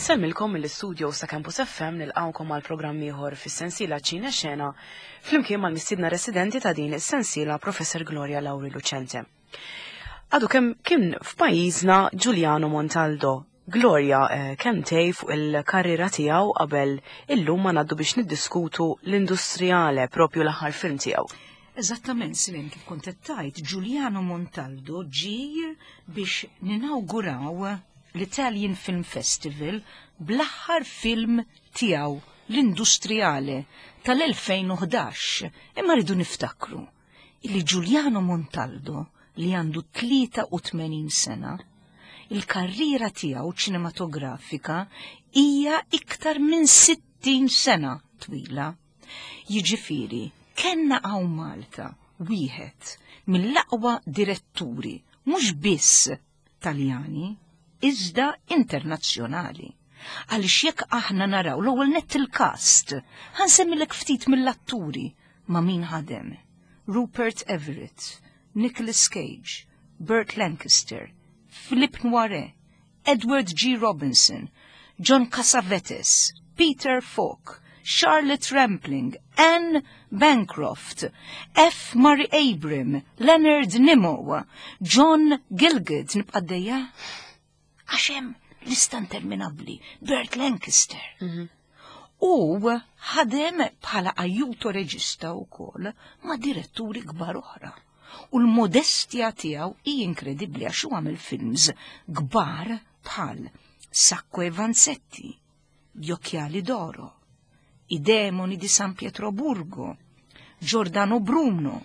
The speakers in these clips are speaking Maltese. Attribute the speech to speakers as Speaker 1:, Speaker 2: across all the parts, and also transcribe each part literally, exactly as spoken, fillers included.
Speaker 1: Insemmilkom mill-istudio sa Campus F M nilqawkom għal programm ieħor fis-sensiela Ċina Xena flimkien mal-mistiedna residenti ta' din is-sensiela Professor Gloria Lauri Lucente. Għadu kemm kien f'pajjiżna Giuliano Montaldo. Gloria, eh, kemm tej fuq il-karriera tiegħu qabel illum ma ngħaddu biex niddiskutu l-industrijale propju l-aħħar film tiegħu.
Speaker 2: Eżattament, Silen, kif kont qed tgħid, Giuliano Montaldo ġie biex ninawguraw l-Italian Film Festival bl-aħħar film tiegħu l-industrijale tal-elfejn u ħdax. Imma rridu niftakru illi Giuliano Montaldo li għandu tlieta u tmenin sena, il-karriera tiegħu ċinematografika hija iktar minn sittin sena twila. Jiġifieri, kenna hawn Malta wieħed mill-aqwa diretturi mhux biss Taljani, iżda internazzjonali. Għaliex jekk aħna naraw l-ewwel nett il-cast, ħansemmilek ftit mill-atturi ma' min ħadem. Rupert Everett, Nicolas Cage, Burt Lancaster, Philippe Noiret, Edward G. Robinson, John Cassavetes, Peter Falk, Charlotte Rampling, Anne Bancroft, F. Murray Abraham, Leonard Nimoy, John Gielgud, nibqaddejja? Għaxem lista interminabli, Burt Lancaster. Mm-hmm. U ħadem bħala ajuto reġista wkoll ma' diretturi kbar oħra. U l-modestja tiegħu hi inkredibbli għax huwa għamel films kbar bħal Sacco e Vanzetti, Gli occhiali d'oro, I demoni di San Pietroburgo, Giordano Bruno.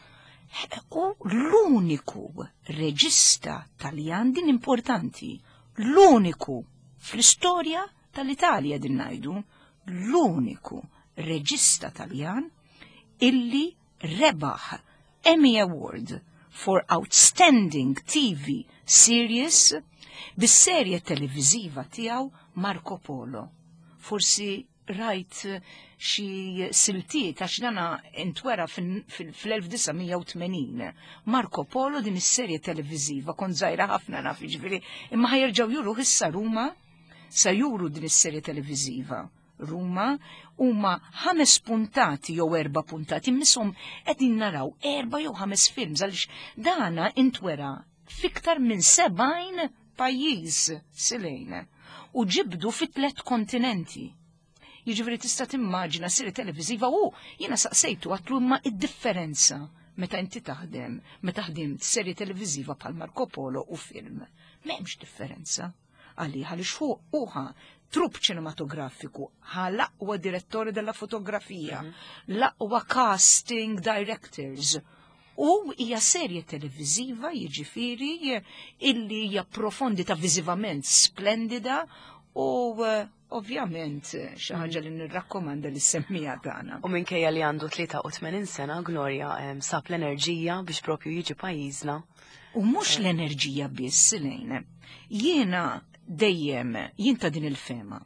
Speaker 2: U l-uniku reġista Taljan din importanti, l-uniku fl-istorja tal-Italja din ngħidu, l-uniku reġista Taljan illi rebaħ Emmy Award for Outstanding T V Series bis-serje televiżiva tiegħu Marco Polo. Forsi rajt xi siltiet għax dana intwera fl-elf tisa' u tmenin. Marco Polo din is-serje televiżiva kont żgħira ħafna naf jiġifieri, imma ħajerġgħu juru issa Ruma sa juru din is-serje televiżiva. Ruma huma ħames puntati jew erba' puntati misshom qegħdin naraw erba' jew ħames films għaliex dana intwera fiktar minn sebgħin pajjiż silejn u ġibdu fi tliet kontinenti. Jiġifieri tista' timmaġina serje televiżiva u jiena saqsejtu għatlu imma id-differenza meta inti taħdem, meta ħdimt serje televiżiva bħal Marco Polo u film. M'hemmx differenza. Għalli għaliex fuq uħa trupp ċinematografiku, ħa l-aqwa direttori della fotografija, mm-hmm. l-aqwa casting directors. U hija serje televiżiva jiġifieri illi hija profondita viżivament splendida u uh, ovvjament xi ħaġa li nirrakkomanda li semmija tagħna.
Speaker 1: U minkejja li għandu tlieta u tmenin sena Gloria um, sab l-enerġija biex propju jiġi pajjiżna.
Speaker 2: U mhux l-enerġija biss lejn. Jiena dejjem jinta din il-fema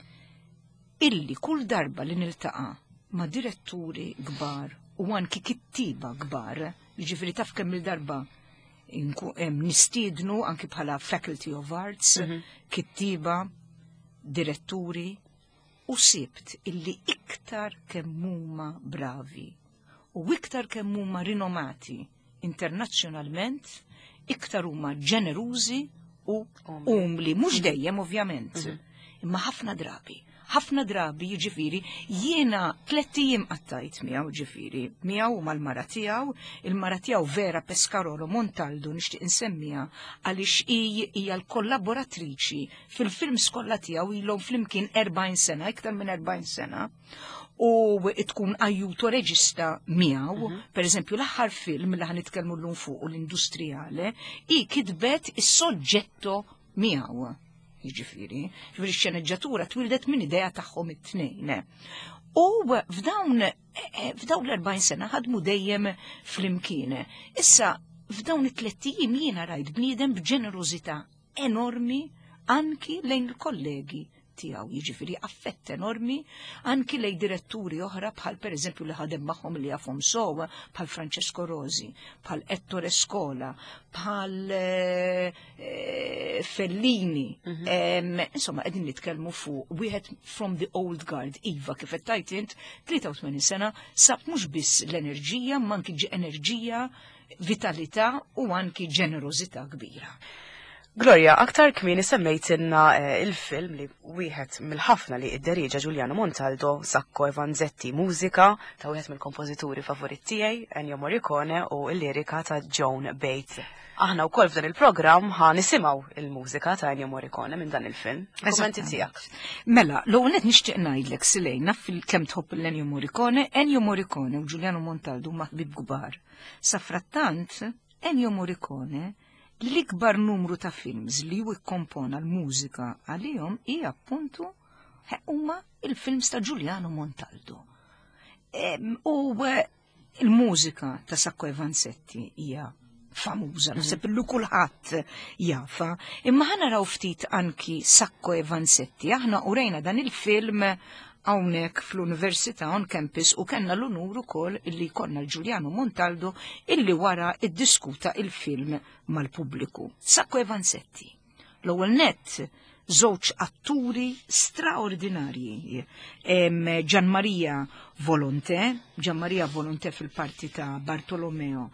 Speaker 2: illi kull darba li niltaqa' ma' diretturi kbar u anki kittiba kbar, jiġifieri taf kemm il-darba nistiednu anki bħala Faculty of Arts, mm-hmm. kittiba, diretturi u sibt illi iktar kemm huma bravi u iktar kemm huma rinomati internazzjonalment, iktar huma ġenerużi u umli, mhux dejjem ovvjament, imma ħafna drabi, ħafna drabi jiġifieri jiena tliet ijiem qattajt miegħu ġifieri, miegħu mal-mara tiegħu, il-mara tiegħu Vera Pescarolo Montaldo nixtieq insemmiha għaliex hi hija l-kollaboratriċi fil-films kollha tiegħu ilhom flimkien erbgħin sena, iktar minn erbgħin sena. U tkun ajuto reġista miegħu, mm-hmm. per eżempju l-aħħar film li ħan nitkellmu llum fuq l-industrijale, hi kitbet is-soġġetto miegħu. Jiġifieri, ġifieri x-xenegġatura twildet minn idea tagħhom it-tnejn. U f'dawn f'dawn l-erbgħin sena ħadmu dejjem flimkien. Issa f'dawn it-tliet ijiem jiena rajt bniedem b'ġenerożità enormi anki lejn il-kollegi tiegħu, jiġifieri affett enormi anki lej diretturi oħra bħal pereżempju li ħadem magħhom li jafhom sowa bħal Francesco Rosi, bħal Ettore Scola, bħal Fellini. Insomma qegħdin nitkellmu fuq wieħed from the old guard, iva kif qed tajt int tlieta u tmagħnin sena sab mhux biss l-enerġija, ma anki enerġija, vitalità u anki ġenerożità kbira.
Speaker 1: Gloria, aktar kmini semmejtinna eh, il-film li wieħed mill-ħafna li id-deriġa Giuliano Montaldo, Sacco e Vanzetti, mużika ta' wieħed mill-kompożituri favorit tiegħi, Ennio Morricone, u l-lirika ta' Joan Bates. Aħna wkoll f'dan il-programm ħa nisimgħu il-mużika ta' Ennio Morricone minn dan il-film. Kummenti tiegħek.
Speaker 2: Mela, l-ewwel qed nixtieq ngħidlek silejna fil-kemm tħobb l-Ennio Morricone, Ennio Morricone u Giuliano Montaldo huma ħbieb kbar. Sa frattant, Ennio Morricone l-ikbar numru ta' films li ju ikkompona l-mużika għalihom hija appuntu huma il-films ta' Giuliano Montaldo. U il-mużika ta' Sacco e Vanzetti hija famuża, naħseb illu kulħadd jafa, imma ħa naraw ftit anki Sacco e Vanzetti, aħna urejna dan il-film hawnhekk fl-Università on campus u kellna l-unur ukoll illi konna l-Giuliano Montaldo illi wara iddiskuta il-film mal-pubbliku. Sacco e Vanzetti. L-ewwel nett żewġ atturi straordinarji. Gian Maria Volonté, Gian Maria Volonté fil-parti ta' Bartolomeo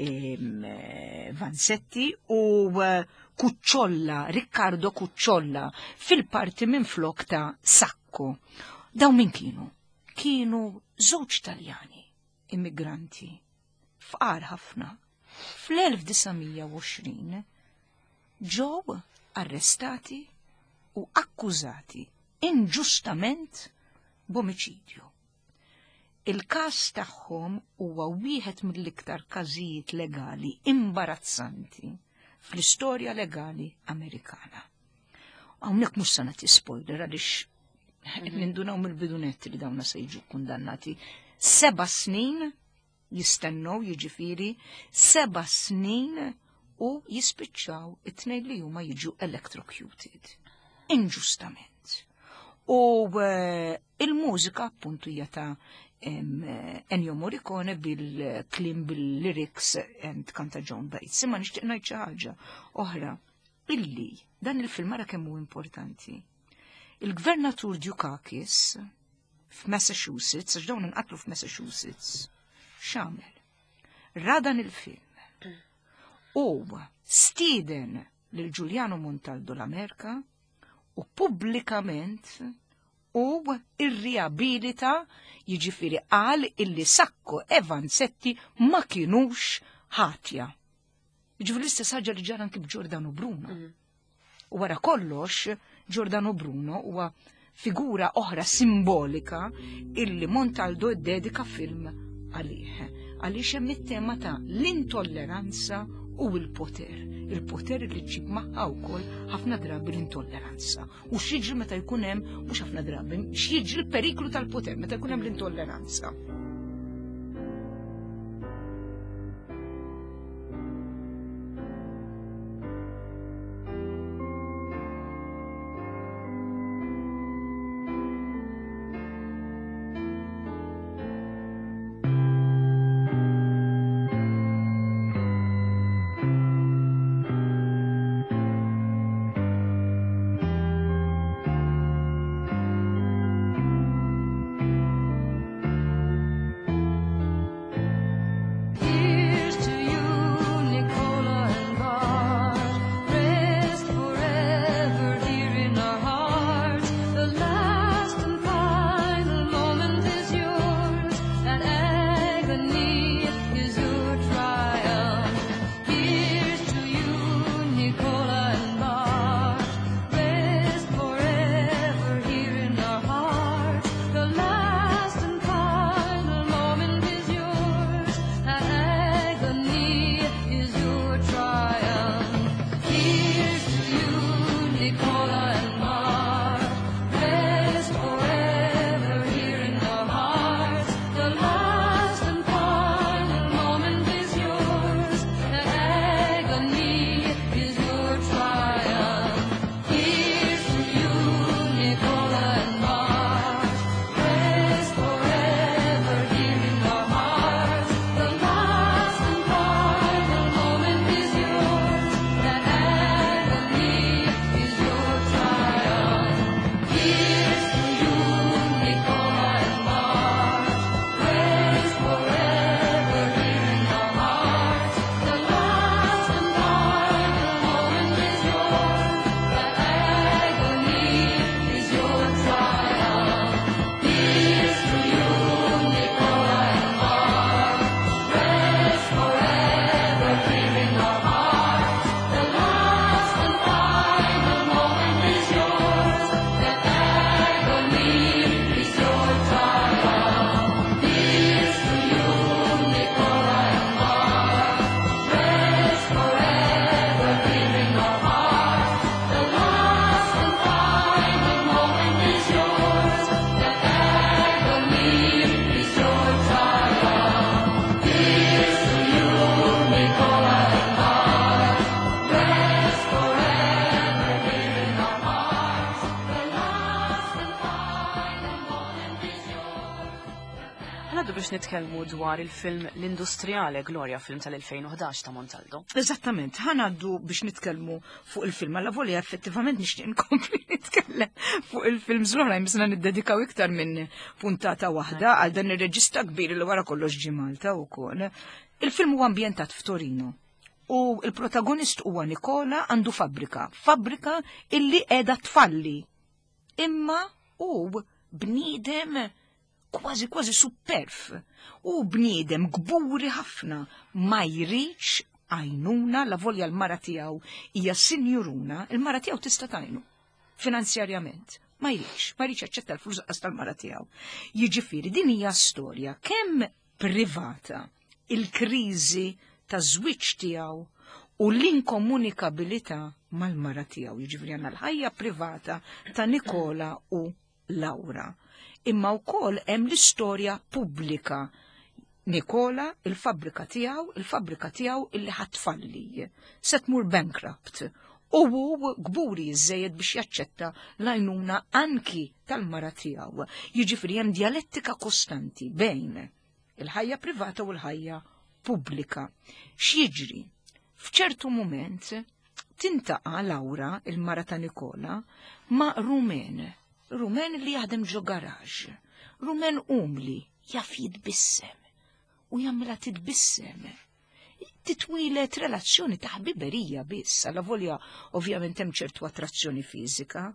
Speaker 2: Vanzetti u Cucciolla, Riccardo Cucciolla fil-parti minn flok ta' Sacco. Daw min kienu? Kienu żewġ Taljani, immigranti, fqar ħafna. fl-elf-tisa' ġew arrestati u akkużati inġustament b'omiċidju. Il-każ tagħhom huwa wieħed mill-iktar każijiet legali imbarazzanti fl-istorja legali Amerikana. Hawnhekk mhux se nagħti spoiler għaliex nindunaw mill-bidunetti li dawna se jiġu kundannati. Seba' snin jistennew jiġifieri seba' snin u jispiċċaw it-tnejn li huma jiġu electrocuted. Inġustament. U il-mużika appuntu hija ta' Ennio Morricone bil-klim bil-lyrics and kanta Joan Bates. Imma nixtieq ngħid xi ħaġa oħra illi dan il-film ara kemm hu importanti. Il-gvernatur Dukakis f'Massachusetts, għax dawn inqatlu f'Massachusetts, x'għamel? Radan il-film. U stieden lil Giuliano Montaldo l-Amerika u pubblikament u irriabilita jiġifieri qal illi Sacco e Vanzetti ma kienux ħatja. Jiġifieri l-istess ħaġa li ġara anke b'Giordano Bruno. U wara kollox, Giordano Bruno huwa figura oħra simbolika illi Montaldo iddedika film għalih. Għaliex hemm it-tema ta' l-intolleranza u l-poter. Il-poter li ġib magħha wkoll ħafna drabi l-intolleranza. U x'jiġri meta jkun hemm mhux ħafna drabi, x'jiġri l-periklu tal-poter meta jkun hemm l-intolleranza.
Speaker 1: Naddu biex nitkellmu dwar il-film L-Industrijale Gloria, film tal-elfejn u ħdax ta' Montaldo.
Speaker 2: Eżattament, ħanaddu biex nitkellmu fuq il-film, għalla volja effettivament nixtieq nkompli nitkellem fuq il-film l-oħra jmisna niddedikaw iktar minn puntata waħda għal dan ir-reġista kbir li wara kollox ġi Malta wkoll. Il-film huwa ambjentat f'Torino u il-protagonist huwa Nikola għandu fabbrika, fabbrika illi qiegħda tfalli. Imma u bniedem kważi kważi superf u bniedem gburi ħafna ma jriċ għajnuna la volja l-mara tiegħu hija sinjuruna, il-mara tiegħu tista' tajnu finanzjarjament. Ma jriċ, ma jriċ jaċċetta l-flus qas tal-mara tiegħu. Jiġifieri din hija storja kemm privata il-kriżi ta' żwiġġ tiegħu u l-inkomunikabilità mal-mara tiegħu. Jiġifieri għandna l-ħajja privata ta' Nikola u Laura. Imma wkoll hemm l-istorja pubblika. Nikola, il-fabbrika tiegħu, il-fabbrika tiegħu illi ħatfalli, se tmur bankrupt. U hu gburi żejjed biex jaċċetta l-għajnuna anki tal-mara tiegħu. Jiġifieri hemm dialettika kostanti bejn il-ħajja privata u l-ħajja pubblika. X'jiġri? F'ċertu mument tintaqa' Laura, il-mara ta' Nikola, ma' Rumen. Rumen li jaħdem ġo garaġ. Rumen umli jaf jitbissem u jammela titbissem. Titwilet relazzjoni ta' ħbiberija biss, għalla volja ovvjament hemm ċertu attrazzjoni fiżika,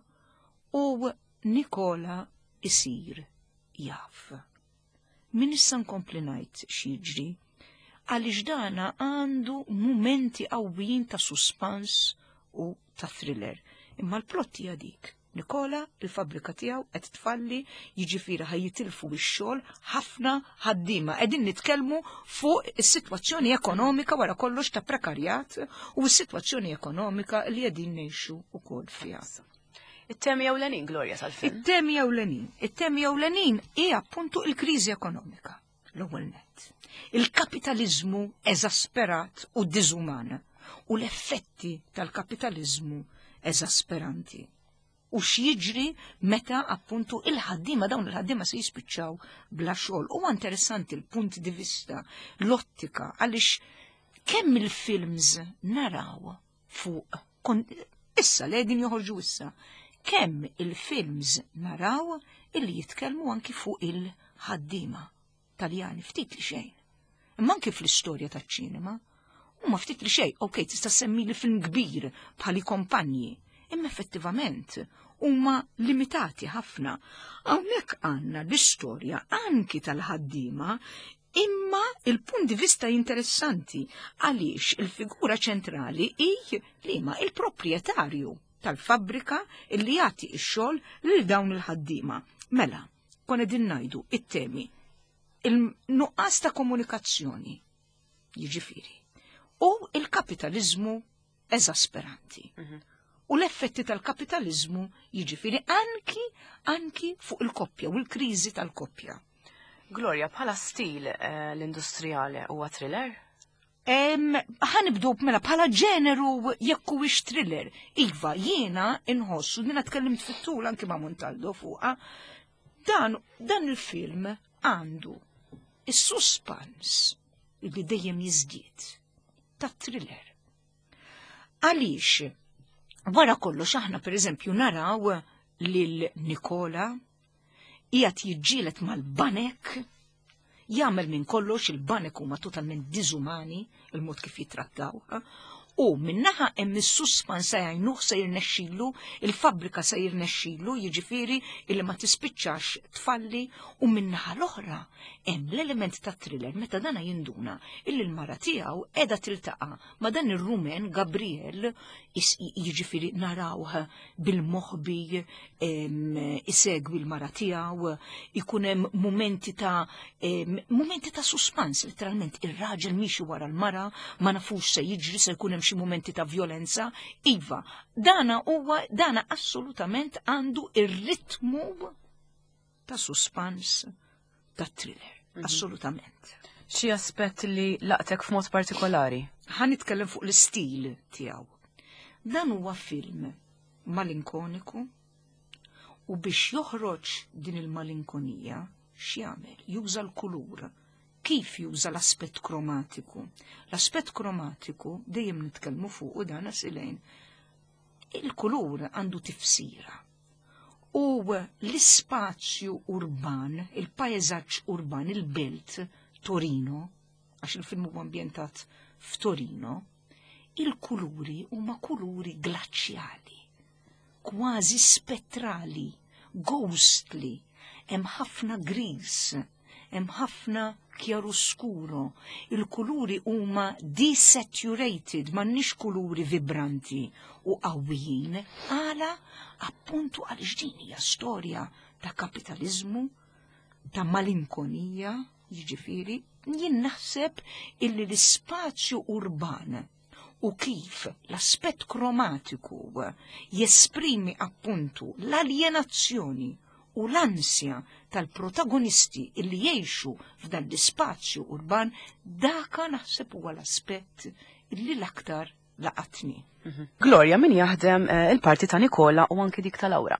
Speaker 2: u Nikola isir jaf. Min issa nkompli ngħid x'jiġri, għaliex dana għandu mumenti qawwijin ta' suspans u ta' thriller. Imma l-plott hija dik. Nikola, il-fabbrika tiegħu qed tfalli, jiġifieri ħajjitilfu x-xogħol ħafna ħaddiema. Qegħdin nitkellmu fuq is-sitwazzjoni ekonomika wara kollox ta' prekarjat u s-sitwazzjoni ekonomika li qegħdin ngħixu wkoll fiha.
Speaker 1: It-temi ewlenin, Gloria, tal-film.
Speaker 2: It-temi ewlenin. It-temi ewlenin hija appuntu il-kriżi ekonomika. L-ewwel nett. Il-kapitaliżmu eżasperat u diżuman u l-effetti tal-kapitaliżmu eżasperanti. U x'jiġri meta appuntu il-ħaddiema dawn il-ħaddiema se jispiċċaw bla xogħol. Huwa interessanti l-punt di vista, l-ottika, għaliex kemm il-films naraw fuq issa li qegħdin joħorġu issa, kemm il-films naraw illi jitkellmu anki fuq il-ħaddiema Taljani ftit li xejn. Imma anki fl-istorja taċ-ċinema, huma ftit li xejn, okej, tista' semmi li film kbir bħali kompanji. Imma effettivament huma limitati ħafna. Hawnhekk għandna l-istorja anki tal-ħaddiema, imma il-punt di vista interessanti għaliex il-figura ċentrali hi liema il-proprjetarju tal-fabbrika illi jagħti x-xogħol lil dawn il-ħaddiema. Mela, kon qegħdin ngħidu it-temi il-nuqqas ta' komunikazzjoni, jiġifieri, u il-kapitaliżmu eżasperanti. U l-effetti tal-kapitalizmu jiġifieri anki anki fuq il-koppja u l-kriżi tal-koppja.
Speaker 1: Gloria, bħala stil uh, l-industrijale huwa thriller?
Speaker 2: Ħanibdu mela bħala ġeneru jekk huwiex thriller. Iva, jiena inħossu, jiena tkellimt fit-tul anki ma' Montaldo fuqha, dan dan il-film għandu is-suspans li dejjem jiżdied ta' thriller. Għaliex wara kollox aħna pereżempju naraw lil Nikola qiegħed jiġġieled mal-banek, jagħmel minn kollox il-banek huma totalment diżumani il-mod kif jitrattawha, u minnaħa hemm is-suspans se jgħinuh se jirnexxielu, il-fabbrika se jirnexxielu, jiġifieri illi ma tispiċċax tfalli, u minnaħa l-oħra hemm l-element ta' thriller meta dana jinduna illi l-mara tiegħu qiegħda tiltaqa' ma' dan ir-Rumen Gabriel, jiġifieri narawh bil-moħbi isegwi l-mara tiegħu, ikun hemm momenti ta' momenti ta' suspans, letteralment ir-raġel miexi wara l-mara, ma nafux se jiġri, se jkun hemm xi momenti ta' violenza. Iva, dana huwa dana assolutament għandu ir-ritmu ta' suspans ta' thriller. Mm-hmm. Assolutament.
Speaker 1: Xi aspett li laqtek f'mod partikolari?
Speaker 2: Ħan nitkellem fuq l-istil tiegħu. Dan huwa film malinkoniku u biex joħroġ din il-malinkonija x'jagħmel? Juża l-kulur. Kif juża l-aspett kromatiku? L-aspett kromatiku dejjem nitkellmu fuq u dan silejn. Il-kulur għandu tifsira. U l-ispazju urban, il-pajzaġġ urban, il-belt Torino, għax il-film huwa ambjentat f'Torino, il-kuluri huma kuluri glaċjali, kważi spettrali, ghostly, hemm ħafna gris, hemm ħafna chiaroscuro, il-kuluri huma desaturated, m'għandniex kuluri vibranti u qawwijin, għala appuntu għal din hija storja ta' kapitalizmu, ta' malinkonija, jiġifieri, jien naħseb illi l-ispazju urban u kif l-aspett kromatiku jesprimi appuntu l-alienazzjoni u l-ansja tal-protagonisti illi jgħixu f'dan l-ispazju urban, daka naħseb huwa l-aspett illi l-aktar laqatni.
Speaker 1: Gloria, min jaħdem il-parti ta' Nikola u anki dik ta' Laura?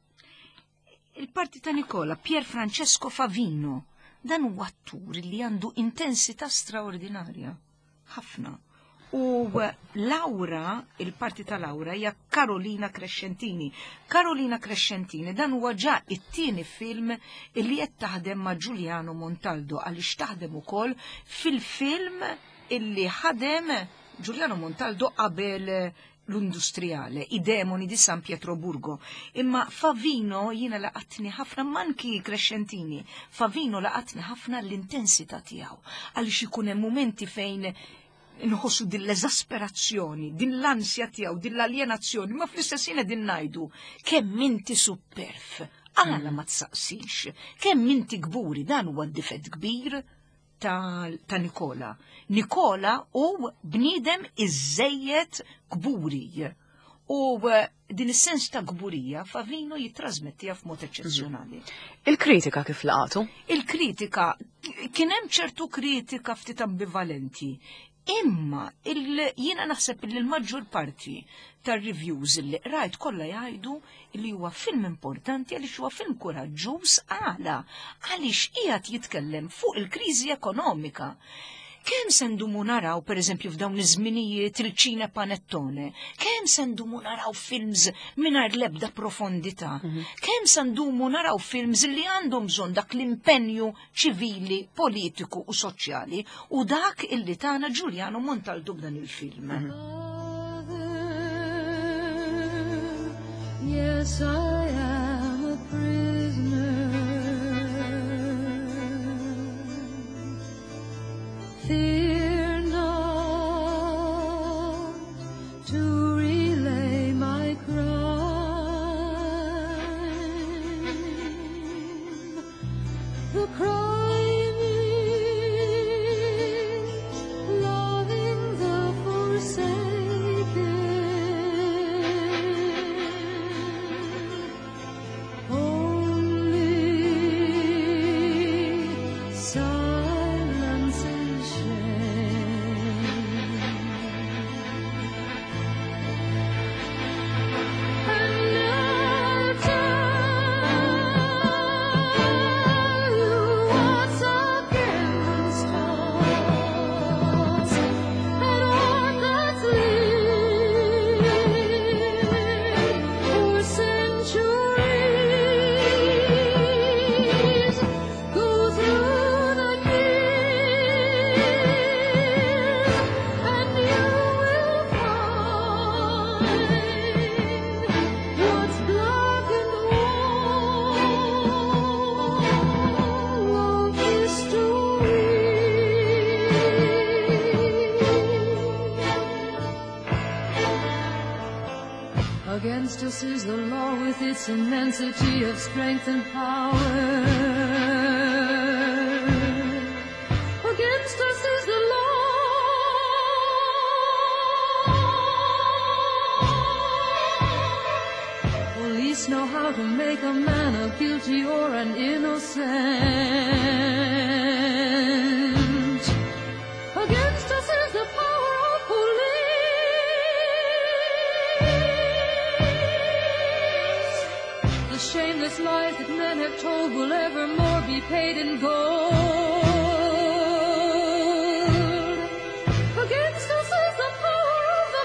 Speaker 2: Il-parti ta' Nikola, Pier Francesco Favino, dan huwa attur li għandu intensità straordinarja. Ħafna. U Laura, il-parti ta' Laura, hija Carolina Crescentini. Carolina Crescentini dan huwa ġa it-tieni film illi qed taħdem ma' Giuliano Montaldo għaliex taħdem ukoll fil-film illi ħadem Giuliano Montaldo qabel l-industrijale, I demoni di San Pietroburgo. Imma Favino jiena laqatni ħafna, manki Crescentini, Favino laqatni ħafna l-intensità tiegħu għaliex ikun hemm momenti fejn inħossu din l-eżasperazzjoni, din l-ansja tiegħu, din l-alienazzjoni, ma fl-istessin din ngħidu kemm inti superf, għala ma tsaqsix, kemm inti gburi, dan huwa d-difett kbir ta', ta Nikola. Nikola u bniedem iżejjed gburi. U din is-sens ta' gburija Favino jittrażmettiha f'mod eċċezzjonali.
Speaker 1: Il-kritika kif laqatu?
Speaker 2: Il-kritika, kien hemm ċertu kritika ftit ambivalenti. Imma jiena naħseb li l-maġġor parti tar-reviews li rajt kollha jgħidu li huwa film importanti għaliex huwa film kuraġġuż għala għaliex qiegħed jitkellem fuq il-kriżi ekonomika. Kemm se ndumu naraw, pereżempju f'dawn iż-żminijiet il-ċina panettone, kemm se ndumu naraw films mingħajr l-ebda profondità, kemm se ndumu naraw films li għandhom bżonn dak l-impenju ċivili, politiku u soċjali u dak illi tagħna Giuliano Montaldo b'dan il-film. Yes, I am a prisoner. Fear not to relay my crime. The crime is loving the forsaken. Only silence and shame. And I'll tell you what's against us and what that's lived for centuries. Go through the years and you will find what's black and wall of history. Against us is the law with its immensity of strength and power. Against us is the law. Police know how to make a man a guilty or an innocent. Against us is the power of police. The shameless lies that men have told will evermore be
Speaker 3: be paid in gold. Against us is the power of the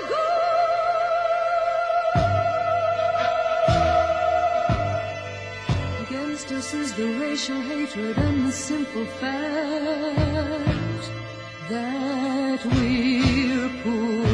Speaker 3: gold. Against us is the racial hatred and the simple fact that we're poor.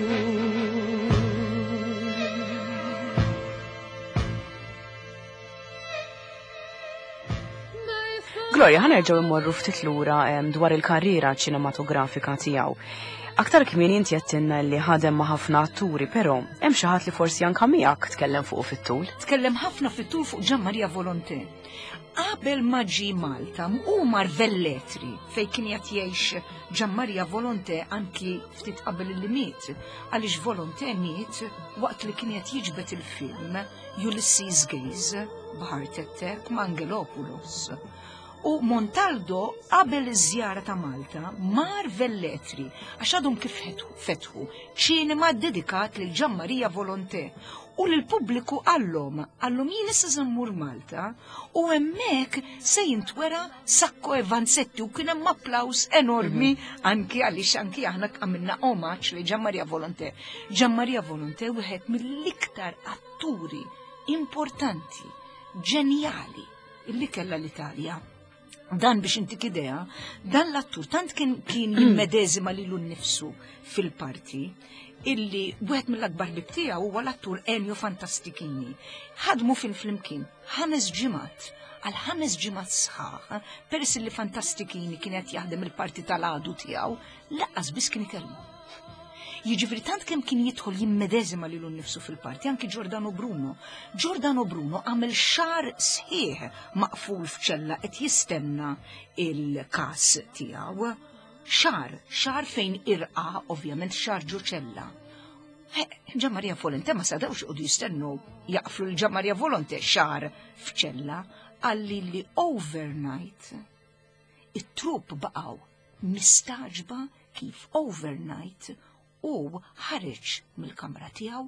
Speaker 1: Gloria, ħanerġgħu immorru ftit lura dwar il-karriera ċinematografika tiegħu. Aktar kmieni inti qedtilna li ħadem ma' ħafna atturi, però hemm xi ħadd li forsi anke miegħek tkellem fuq fit-tul.
Speaker 2: Tkellem ħafna fit-tul fuq Gian Maria Volonté. Qabel ma ġie Malta u mar Velletri fejn kien qed jgħix Gian Maria Volonté anki ftit qabel li miet, għaliex Volonté miet waqt li kien qed jiġbed il-film Ulysses Gaze b'Heart Attack ma' Angelopoulos. U Montaldo qabel iż-żjara ta' Malta mar Velletri għax għadhom kif fetħu ċinema dedikat lil Gian Maria Volonté u lill-pubbliku għallhom għallhom jien issa żammur Malta u hemmhekk se jintwera Sacco e Vanzetti u kien hemm applaws enormi anki għaliex anki aħna għamilna omaġġ li Gian Maria Volonté. Gian Maria Volonté wieħed mill-iktar atturi importanti, ġenjali illi kellha l-Italja. Dan biex intik idea, dan l-attur tant kien kien jimmedezima lilu nnifsu fil-parti illi wieħed mill-akbar bib tiegħu huwa l-attur Ennio Fantastichini. Ħadmu fil-flimkien ħames ġimgħat għal ħames ġimgħat sħaħ, peress illi Fantastichini kien qed jaħdem il-parti tal-għadu tiegħu, laqqas biss kien ikellmu. Jiġifieri tant kemm kien jidħol jimmedezima lilu nnifsu fil-parti, anki Giordano Bruno. Giordano Bruno għamel xar sħiħ maqful f'ċella qed jistenna il-każ tiegħu. Xar, xar fejn irqa, ovvjament xar ġo ċella. Gian Maria Volonté ma sadewx qogħdu jistennu jaqflu l Gian Maria Volonté xar f'ċella għalli li overnight it-trupp baqgħu mistaġba kif overnight u ħareġ mill-kamra tiegħu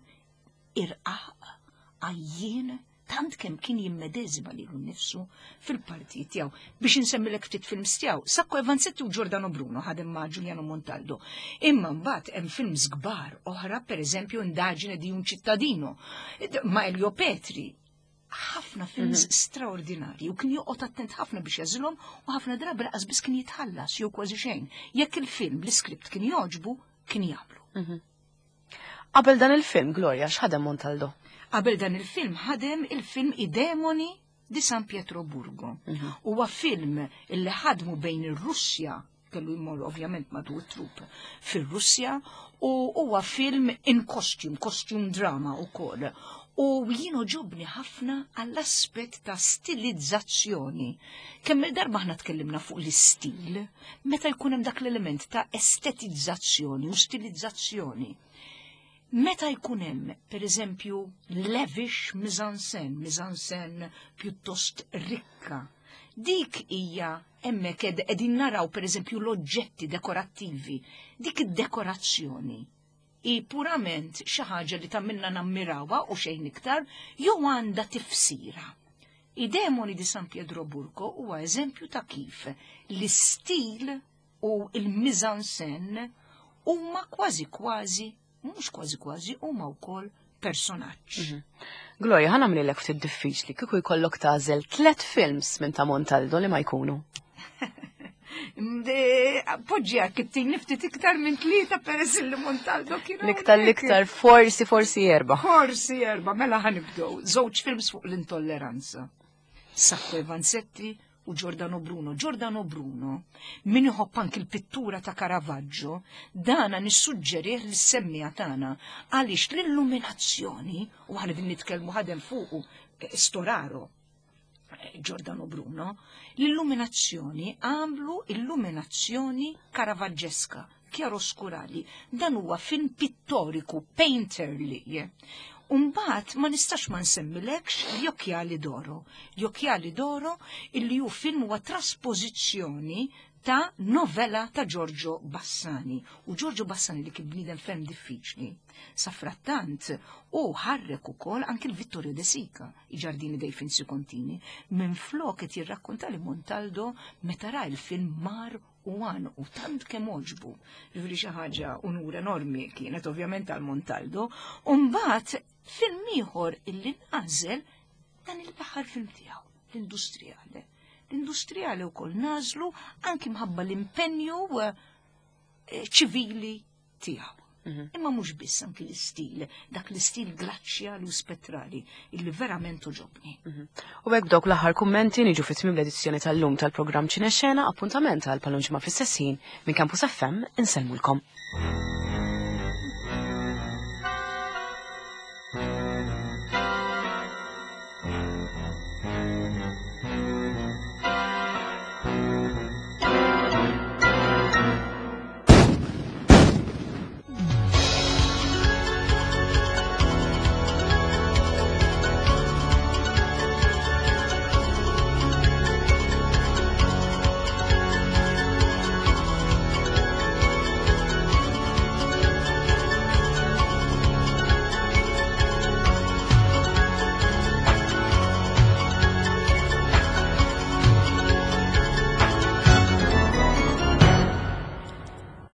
Speaker 2: irqaq għajjien tant kemm kien jimmedezima lilu nnifsu fil-parti tiegħu. Biex insemmilek ftit films tiegħu, Sacco e Vanzetti u Giordano Bruno ħadem ma' Giuliano Montaldo. Imma mbagħad hemm films kbar oħra, pereżempju Indagine di un cittadino ma' Elio Petri. Ħafna films straordinarji u kien joqgħod attent ħafna biex jażilhom u ħafna drabi laqas biss kien jitħallas jew kważi xejn. Jekk il-film l-iskript kien jogħġbu, kien jagħmlu.
Speaker 1: Qabel dan il-film, Gloria, x'ħadem Montaldo?
Speaker 2: Qabel dan il-film ħadem il-film I Demoni di San Pietroburgo. Huwa film illi ħadmu bejn ir-Russja, kellu jmorru ovvjament madu t-trupp fir-Russja, u huwa film in costume, costume drama wkoll. U jienu ġobni ħafna għall-aspett ta' stilizzazzjoni. Kemm darba ħna tkellimna fuq l-istil, meta jkun hemm dak l-element ta' estetizzazzjoni u stilizzazzjoni. Meta jkun hemm, pereżempju, lavish mise-en-scène, mise-en-scène pjuttost rikka. Dik hija hemmhekk qegħdin naraw pereżempju l-oġġetti dekorattivi, dik id-dekorazzjoni. I purament xi ħaġa li tagħmilna nammirawha u xejn iktar, jew għandha tifsira. I Demoni di San Pietroburgo huwa eżempju ta' kif l-istil u l-mise-en-scène huma kważi kważi, mhux kważi kważi, huma wkoll personaġġ.
Speaker 1: Gloria, ħa nagħmlilek ftit diffiċli kieku jkollok tagħżel tliet films minn ta' Montaldo li ma jkunu.
Speaker 2: Poġġija kittin niftit iktar minn tlieta peress li Montaldo kienu.
Speaker 1: L-iktar l-iktar forsi forsi erba'.
Speaker 2: Forsi erba', mela ħanibdew. Żewġ films fuq l-intolleranza. Sacco e Vanzetti u Giordano Bruno. Giordano Bruno, min iħobb anki l-pittura ta' Caravaggio, dana nissuġġerih l-semmija tagħna għaliex l-illuminazzjoni, u ħana din nitkellmu ħadem fuq Storaro, Giordano Bruno, l-illuminazzjoni għamlu illuminazzjoni caravaggesca, chiaroscurali. Dan huwa film pittoriku, painterly. Umbat ma nistax ma nsemmilekx Gli occhiali d'oro. Gli occhiali d'oro illi hu film huwa trasposizzjoni ta' novella ta' Giorgio Bassani. U Giorgio Bassani li kien bniedem ferm diffiċli. Sa frattant u ħarrek ukoll anke l-Vittorio De Sica, i Giardini dei Finzi Contini, minn flok qed jirrakkonta li Montaldo meta ra il-film Mar u għan u tant kemm oġbu. Ġifieri xi ħaġa unur enormi kienet ovvjament għal Montaldo, u mbagħad film ieħor illi nażel dan il-baħar film tiegħu, l-industrijali. L-industrijali wkoll nażlu anki mħabba l-impenju ċivili tiegħu. Imma mhux biss anki l-istil, dak l-istil glaċjali u spettrali illi verament oġobni.
Speaker 1: U hekk dawk l-aħħar kummenti niġu fit-tmiem l-edizzjoni tal-lum tal-programm Ċinexxena, appuntament għal palunġma fl-istess ħin minn Campus F M insellmulkom.